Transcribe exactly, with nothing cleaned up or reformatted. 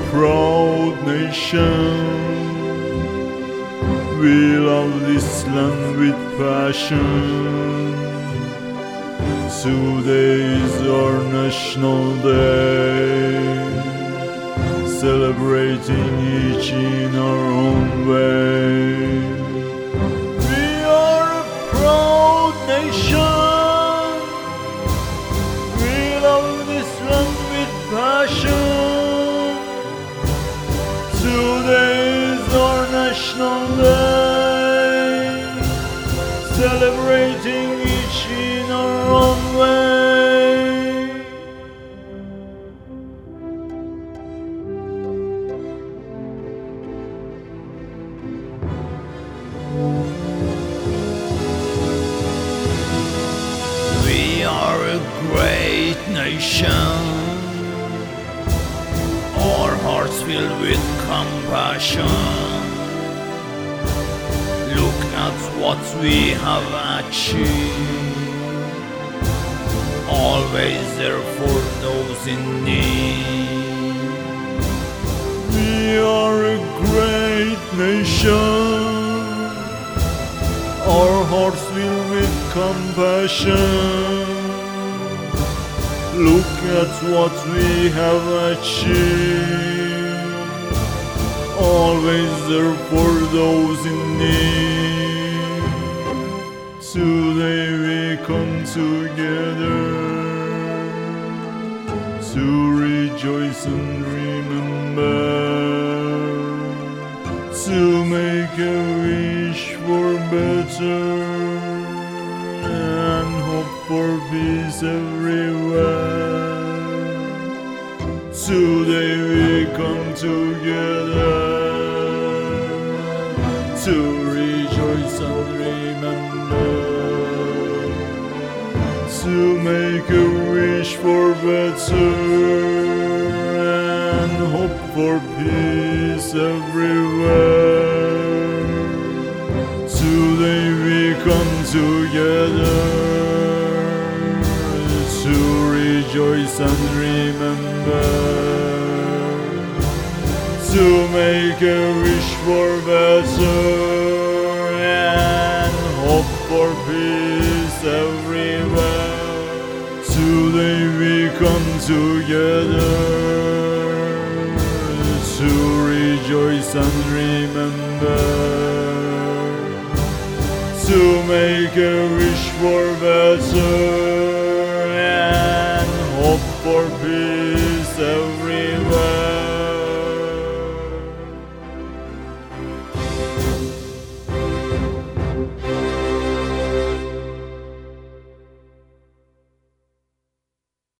proud nation. We love this land with passion. Today is our national day, celebrating each in our own way. We are a proud nation. We love this land with passion. Today is our national day, celebrating each in our own way. We are a great nation, our hearts filled with compassion. Look at what we have achieved, always there for those in need. We are a great nation, our hearts filled with compassion. Look at what we have achieved, always there for those in need. Today we come together to rejoice and remember, to make a wish for better and hope for peace everywhere. Today we come together to rejoice and remember, to make a wish for better and hope for peace everywhere. Today we come together to rejoice and remember, to make a wish for better and hope for peace everywhere. Today we come together to rejoice and remember, to make a wish for better and hope for peace everywhere.